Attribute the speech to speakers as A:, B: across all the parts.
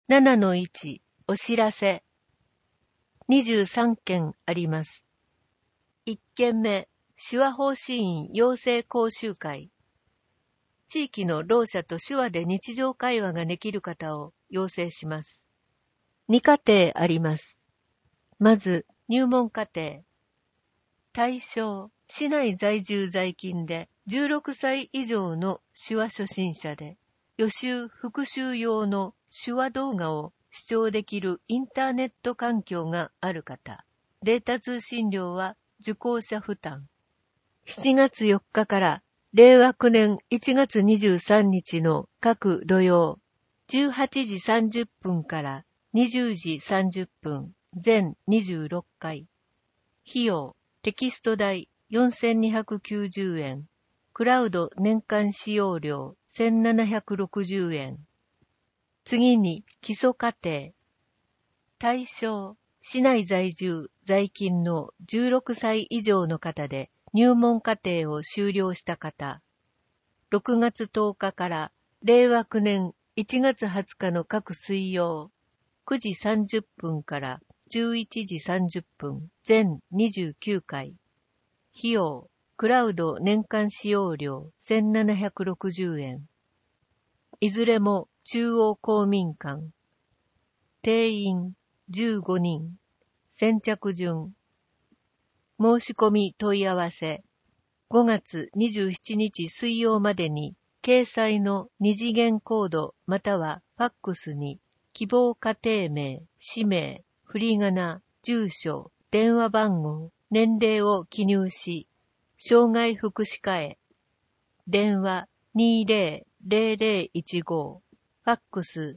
A: 7-1 お知らせ。23件あります。1件目、手話奉仕員養成講習会。地域のろう者と手話で日常会話ができる方を養成します。2課程あります。まず、入門課程。対象、市内在住在勤で16歳以上の手話初心者で、予習復習用の手話動画を視聴できるインターネット環境がある方。データ通信料は受講者負担。7月4日から令和9年1月23日の各土曜、18時30分から20時30分、全26回。費用、テキスト代4290円。クラウド年間使用料1760円。次に基礎課程。対象、市内在住在勤の16歳以上の方で入門課程を修了した方。6月10日から令和9年1月20日の各水曜、9時30分から11時30分、全29回。費用、クラウド年間使用料1760円。いずれも中央公民館。定員15人。先着順。申し込み問い合わせ。5月27日水曜までに掲載の2次元コードまたはファックスに希望家庭名、氏名、振り仮名、住所、電話番号、年齢を記入し、障害福祉課へ。電話200015、ファックス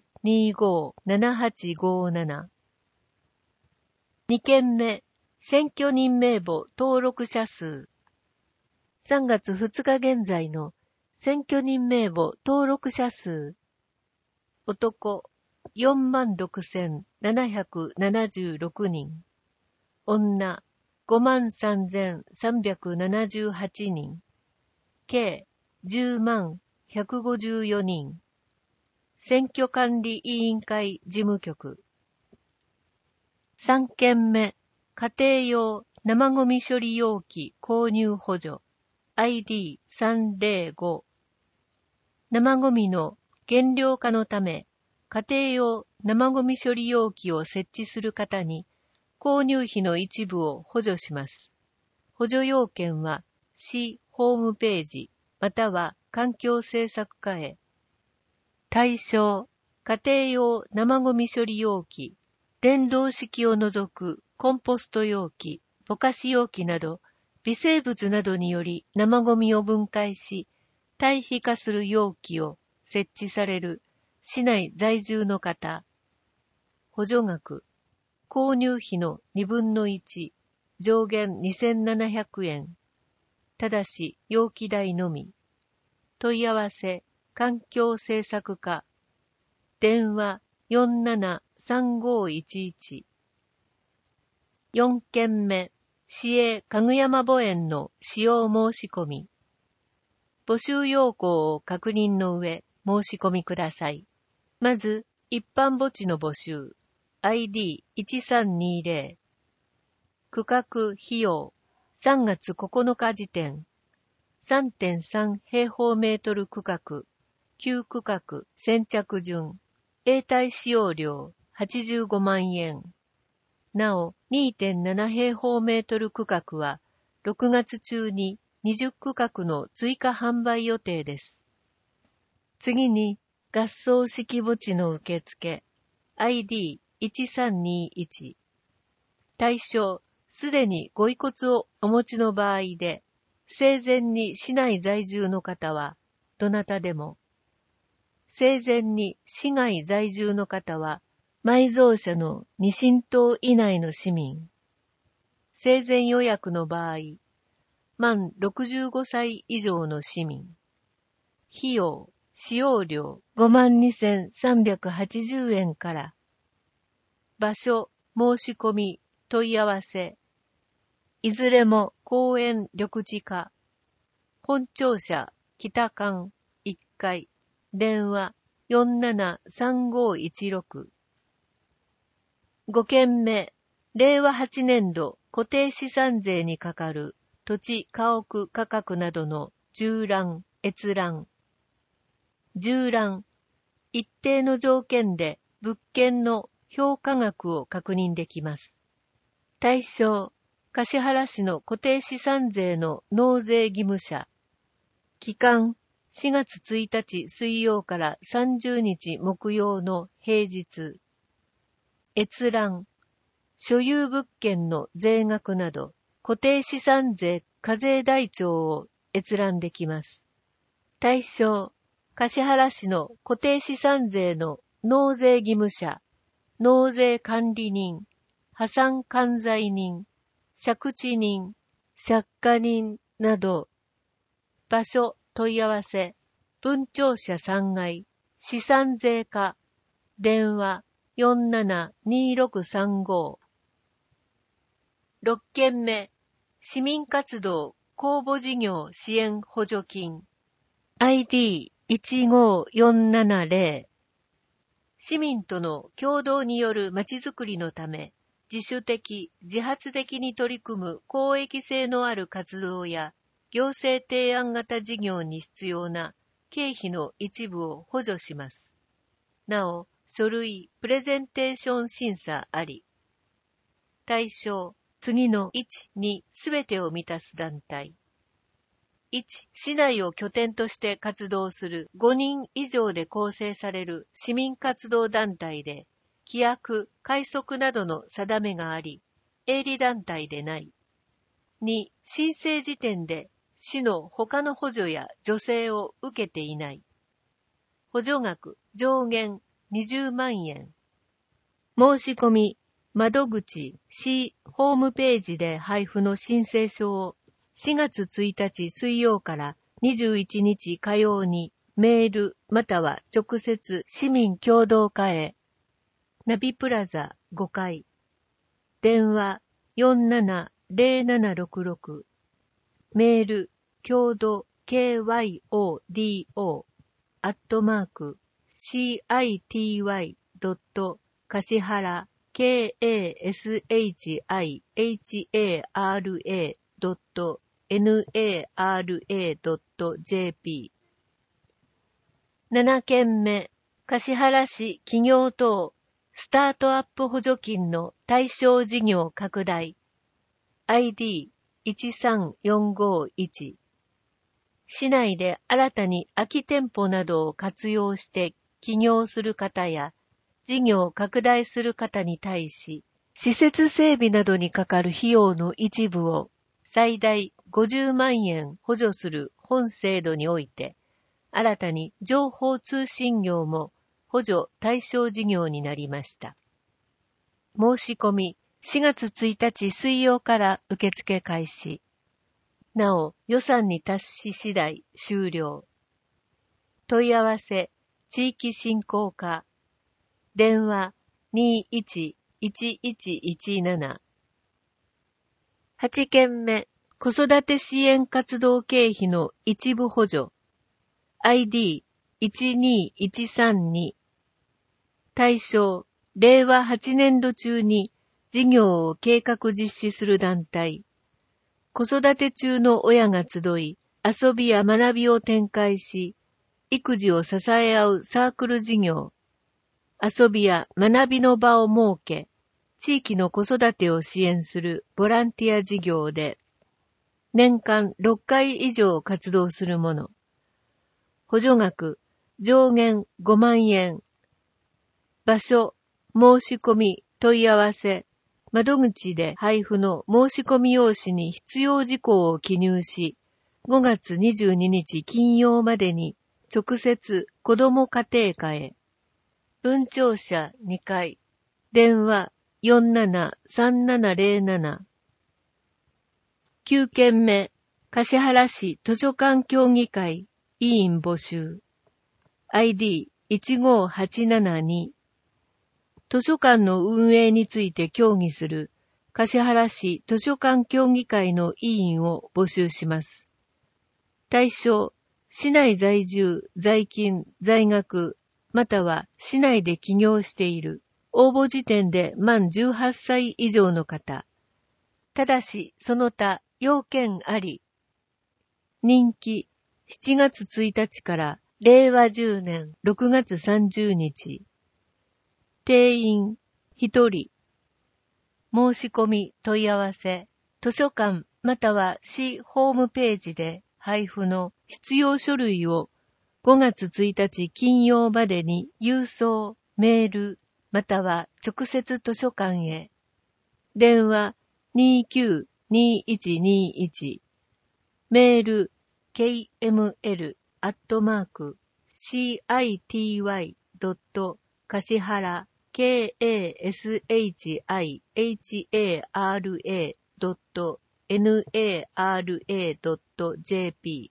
A: 257857。2件目、選挙人名簿登録者数。3月2日現在の選挙人名簿登録者数。男、46,776人。女、53,378人。計、10,154人。選挙管理委員会事務局。3件目、家庭用生ゴミ処理容器購入補助 ID305。生ゴミの減量化のため、家庭用生ゴミ処理容器を設置する方に、購入費の一部を補助します。補助要件は、市ホームページ、または環境政策課へ。対象、家庭用生ゴミ処理容器、電動式を除くコンポスト容器、ぼかし容器など、微生物などにより生ゴミを分解し、堆肥化する容器を設置される市内在住の方。補助額、購入費の2分の1、上限2700円。ただし容器代のみ。問い合わせ、環境政策課。電話473511。4件目、市営かぐやま墓園の使用申し込み。募集要項を確認の上、申し込みください。まず、一般墓地の募集。ID1320。区画費用。3月9日時点。3.3 平方メートル区画。旧区画先着順。永代使用料85万円。なお、2.7 平方メートル区画は、6月中に20区画の追加販売予定です。次に、合葬式墓地の受付。ID1321。対象、すでにご遺骨をお持ちの場合で、生前に市内在住の方は、どなたでも。生前に市外在住の方は、埋蔵者の2親等以内の市民。生前予約の場合、満65歳以上の市民。費用、使用料52,380円から。場所、申し込み、問い合わせ。いずれも公園緑地課。本庁舎、北館、1階。電話473516。 5件目、令和8年度固定資産税にかかる土地家屋価格などの縦覧、閲覧。縦覧、一定の条件で物件の評価額を確認できます。対象、橿原市の固定資産税の納税義務者。期間、4月1日水曜から30日木曜の平日。閲覧、所有物件の税額など、固定資産税課税台帳を閲覧できます。対象、橿原市の固定資産税の納税義務者、納税管理人、破産管財人、借地人、借家人など。場所、問い合わせ、分庁舎3階、資産税課、電話472635。6件目、市民活動公募事業支援補助金。ID15470。市民との共同によるまちづくりのため、自主的、自発的に取り組む公益性のある活動や、行政提案型事業に必要な経費の一部を補助します。なお、書類、プレゼンテーション審査あり。対象、次の1、2すべてを満たす団体。1、市内を拠点として活動する5人以上で構成される市民活動団体で、規約、規則などの定めがあり、営利団体でない。2、申請時点で市の他の補助や助成を受けていない。補助額上限20万円。申し込み、窓口、市ホームページで配布の申請書を4月1日水曜から21日火曜にメールまたは直接市民協同課へ。ナビプラザ5階。電話470766。メール、共同 kyodo.kashihara.nara.jp。 7件目、橿原市企業等スタートアップ補助金の対象事業拡大。ID13451。市内で新たに空き店舗などを活用して起業する方や事業を拡大する方に対し、施設整備などにかかる費用の一部を最大50万円補助する本制度において、新たに情報通信業も補助対象事業になりました。申し込み4月1日水曜から受付開始。なお、予算に達し次第終了。問い合わせ、地域振興課。電話211117。8件目、子育て支援活動経費の一部補助。ID12132。対象、令和8年度中に事業を計画実施する団体。子育て中の親が集い、遊びや学びを展開し、育児を支え合うサークル事業。遊びや学びの場を設け、地域の子育てを支援するボランティア事業で、年間6回以上活動するもの。補助額、上限5万円。場所、申し込み、問い合わせ、窓口で配布の申し込み用紙に必要事項を記入し、5月22日金曜までに直接子ども家庭課へ。分庁舎2階。電話473707。9件目、橿原市図書館協議会委員募集。ID15872。図書館の運営について協議する橿原市図書館協議会の委員を募集します。対象、市内在住、在勤、在学、または市内で起業している応募時点で満18歳以上の方。ただし、その他、要件あり。任期、7月1日から令和10年6月30日。定員、1人。申し込み問い合わせ、図書館または市ホームページで配布の必要書類を5月1日金曜までに郵送、メール、または直接図書館へ。電話292121。メール kml@kashihara.nara.jp。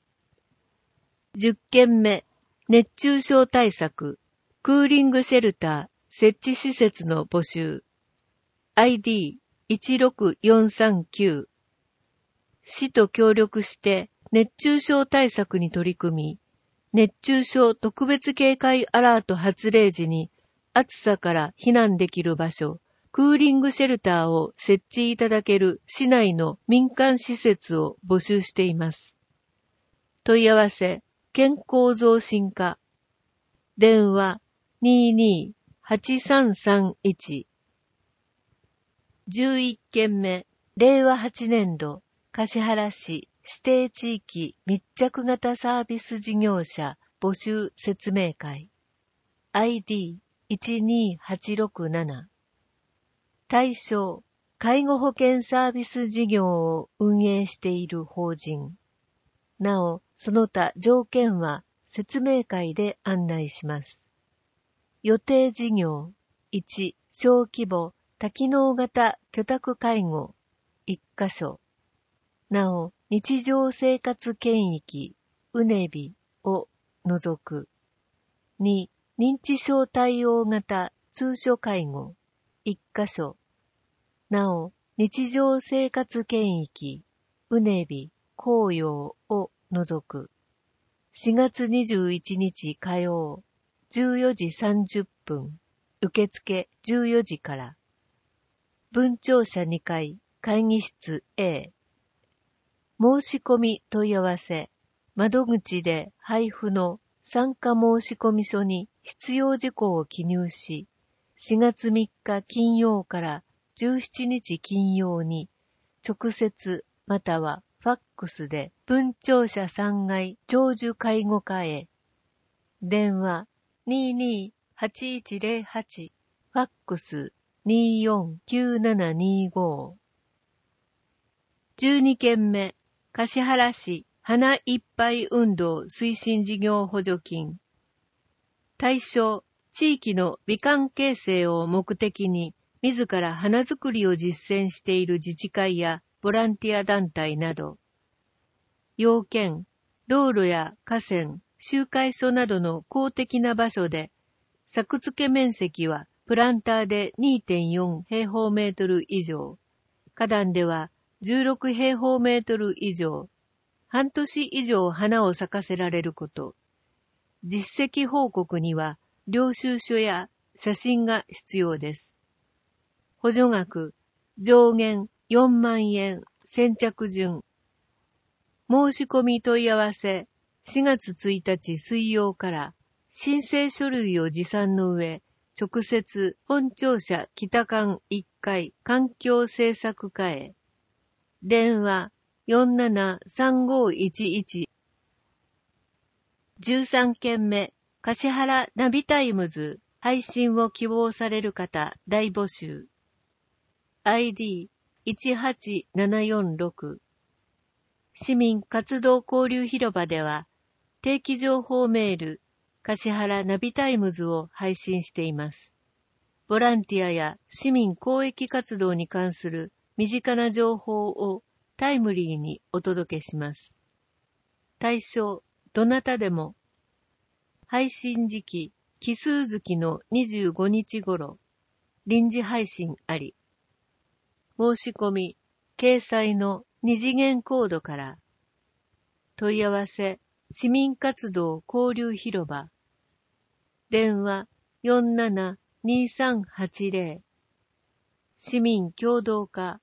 A: 10件目、熱中症対策、クーリングシェルター設置施設の募集。ID16439。市と協力して熱中症対策に取り組み、熱中症特別警戒アラート発令時に暑さから避難できる場所、クーリングシェルターを設置いただける市内の民間施設を募集しています。問い合わせ、健康増進課。電話228331。11件目、令和8年度、橿原市指定地域密着型サービス事業者募集説明会。ID12867。対象、介護保険サービス事業を運営している法人。なお、その他条件は説明会で案内します。予定事業、1、小規模、多機能型居宅介護、1カ所。なお、日常生活圏域、うねびを除く。2、認知症対応型通所介護、1カ所。なお、日常生活圏域、うねび、紅葉を除く。4月21日火曜、14時30分、受付14時から。分庁舎2階、会議室 A。申し込み問い合わせ、窓口で配布の参加申込書に必要事項を記入し、4月3日金曜から17日金曜に直接またはファックスで分庁舎3階長寿介護課へ。電話228108、ファックス249725。12件目、橿原市花いっぱい運動推進事業補助金。対象、地域の美観形成を目的に自ら花作りを実践している自治会やボランティア団体など。要件、道路や河川、集会所などの公的な場所で、作付け面積はプランターで 2.4 平方メートル以上、花壇では16平方メートル以上、半年以上花を咲かせられること。実績報告には領収書や写真が必要です。補助額、上限4万円、先着順。申し込み問い合わせ、4月1日水曜から申請書類を持参の上、直接本庁舎北館1階環境政策課へ。電話473511。13件目、橿原ナビタイムズ配信を希望される方大募集。ID18746。市民活動交流広場では定期情報メール橿原ナビタイムズを配信しています。ボランティアや市民公益活動に関する身近な情報をタイムリーにお届けします。対象、どなたでも。配信時期、奇数月の25日頃、臨時配信あり。申し込み、掲載の2次元コードから。問い合わせ、市民活動交流広場。電話 2380市民共同化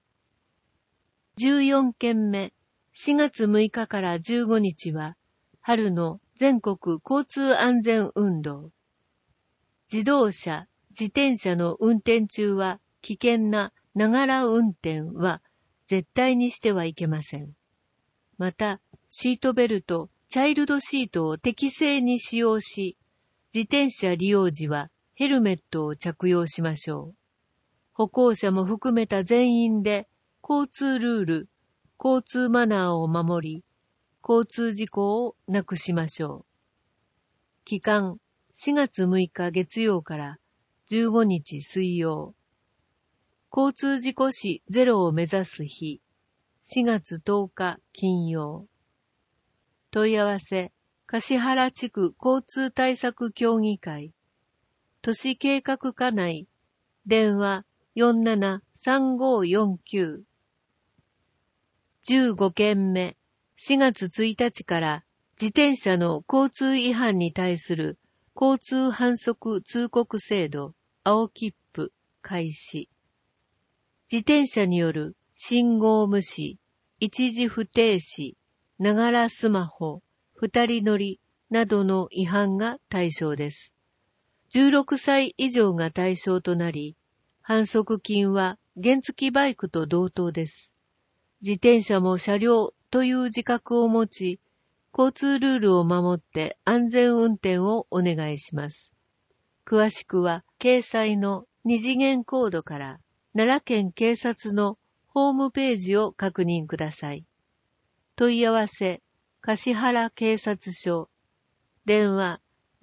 A: 14件目4月6日から15日は春の全国交通安全運動。自動車、自転車の運転中は危険なながら運転は絶対にしてはいけません。また、シートベルト、チャイルドシートを適正に使用し、自転車利用時はヘルメットを着用しましょう。歩行者も含めた全員で交通ルール、交通マナーを守り、交通事故をなくしましょう。期間4月6日月曜から15日水曜。交通事故死ゼロを目指す日、4月10日金曜。問い合わせ、橿原地区交通対策協議会、都市計画課内、電話473549。15件目、4月1日から自転車の交通違反に対する交通反則通告制度、青切符開始。自転車による信号無視、一時不停止、ながらスマホ、二人乗りなどの違反が対象です。16歳以上が対象となり、反則金は原付バイクと同等です。自転車も車両という自覚を持ち、交通ルールを守って安全運転をお願いします。詳しくは掲載の二次元コードから奈良県警察のホームページを確認ください。問い合わせ、橿原警察署、電話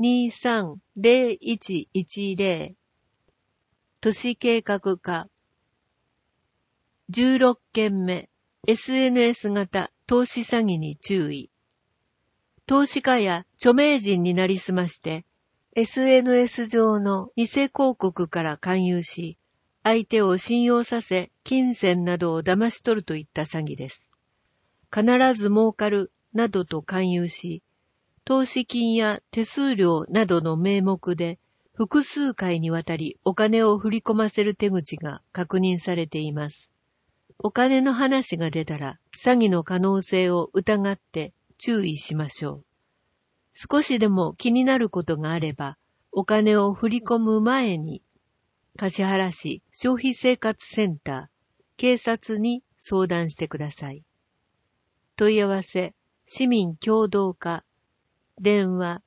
A: 230110、都市計画課。16件目、SNS 型投資詐欺に注意。投資家や著名人になりすまして、SNS 上の偽広告から勧誘し、相手を信用させ、金銭などを騙し取るといった詐欺です。必ず儲かるなどと勧誘し、投資金や手数料などの名目で複数回にわたりお金を振り込ませる手口が確認されています。お金の話が出たら詐欺の可能性を疑って注意しましょう。少しでも気になることがあれば、お金を振り込む前に、橿原市消費生活センター、警察に相談してください。問い合わせ、市民共同課、電話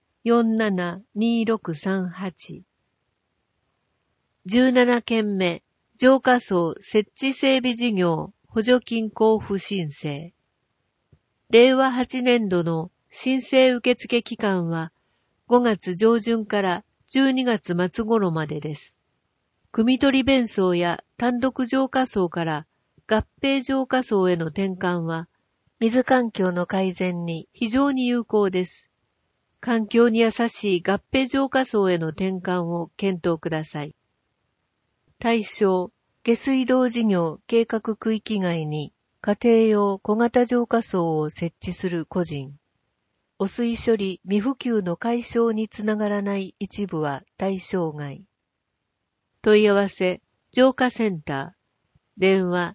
A: 472638。17件目、浄化槽設置整備事業補助金交付申請。令和8年度の申請受付期間は5月上旬から12月末頃までです。汲み取り弁槽や単独浄化槽から合併浄化槽への転換は水環境の改善に非常に有効です。環境に優しい合併浄化槽への転換を検討ください。対象、下水道事業計画区域外に家庭用小型浄化槽を設置する個人。汚水処理未普及の解消につながらない一部は対象外。問い合わせ、浄化センター、電話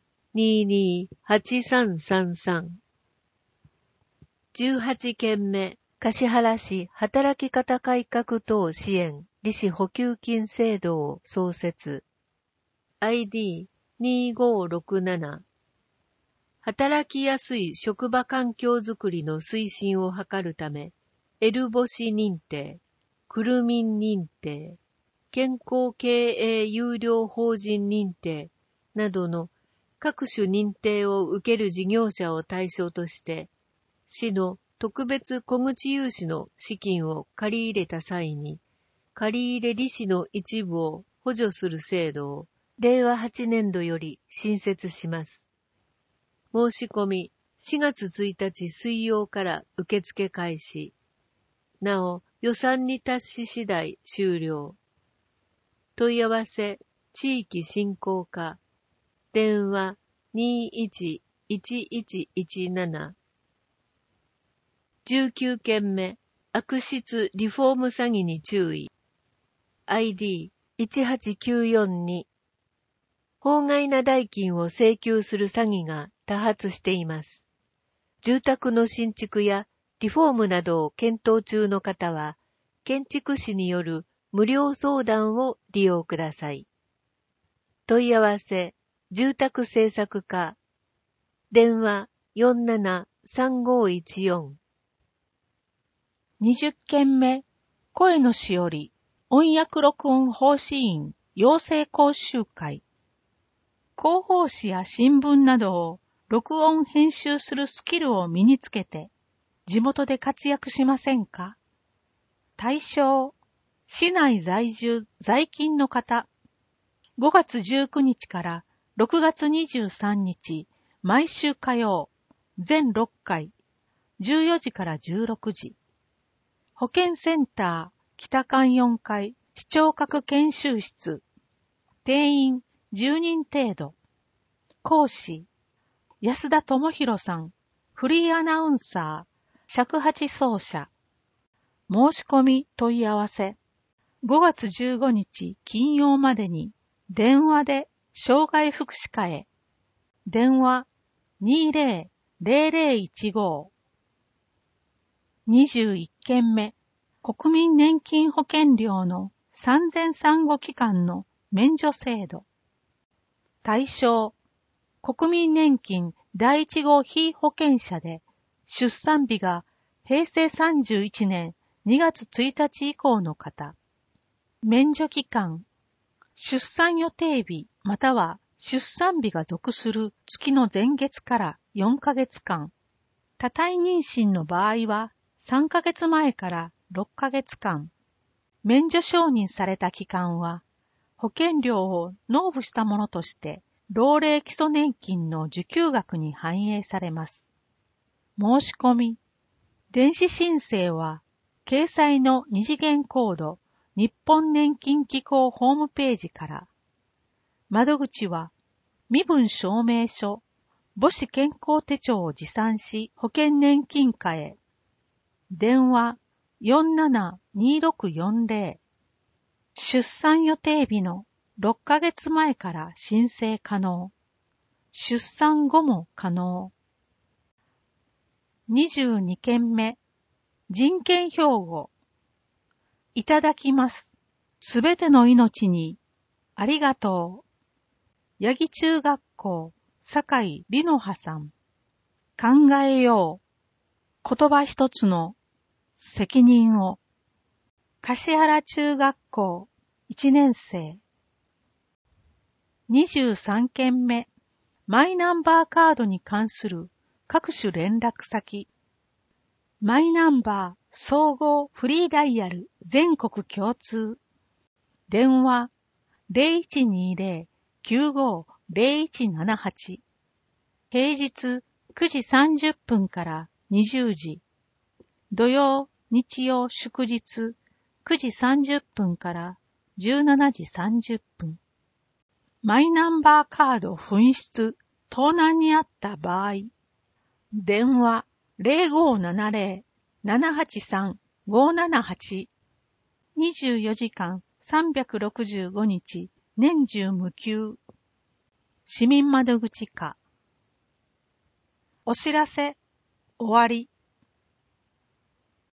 A: 228333。18件目、橿原市働き方改革等支援利子補給金制度を創設。ID2567。働きやすい職場環境づくりの推進を図るため、L星認定、くるみん認定、健康経営優良法人認定などの各種認定を受ける事業者を対象として、市の特別小口融資の資金を借り入れた際に、借入利子の一部を補助する制度を令和8年度より新設します。申し込み4月1日水曜から受付開始。なお、予算に達し次第終了。問い合わせ、地域振興課、電話211117。19件目、悪質リフォーム詐欺に注意。ID 1894に、法外な代金を請求する詐欺が多発しています。住宅の新築やリフォームなどを検討中の方は、建築士による無料相談を利用ください。問い合わせ、住宅政策課、電話47-3514。
B: 20件目、声のしおり、音訳録音奉仕員養成講習会。広報誌や新聞などを録音編集するスキルを身につけて、地元で活躍しませんか？対象、市内在住在勤の方。5月19日から6月23日、毎週火曜、全6回、14時から16時。保健センター、北館4階、視聴覚研修室。定員10人程度。講師、安田智弘さん、フリーアナウンサー、尺八奏者。申し込み問い合わせ。5月15日金曜までに、電話で障害福祉課へ。電話 20-0015。21件目、国民年金保険料の産前産後期間の免除制度。対象、国民年金第1号被保険者で、出産日が平成31年2月1日以降の方。免除期間、出産予定日または出産日が属する月の前月から4ヶ月間。多胎妊娠の場合は3ヶ月前から6ヶ月間。免除承認された期間は、保険料を納付したものとして、老齢基礎年金の受給額に反映されます。申し込み。電子申請は、掲載の二次元コード、日本年金機構ホームページから。窓口は、身分証明書、母子健康手帳を持参し、保険年金課へ。電話47-2640。出産予定日の6ヶ月前から申請可能。出産後も可能。22件目。人権標語。いただきます。すべての命に、ありがとう。八木中学校、酒井里乃葉さん。考えよう。言葉一つの責任を。橿原中学校、1年生。23件目。マイナンバーカードに関する各種連絡先。マイナンバー総合フリーダイヤル全国共通。電話 0120-950178。平日9時30分から20時。土曜、日曜、祝日9時30分から17時30分。マイナンバーカード紛失、盗難にあった場合、電話 0570-783-578。24時間365日、年中無休。市民窓口課。お知らせ、終わり。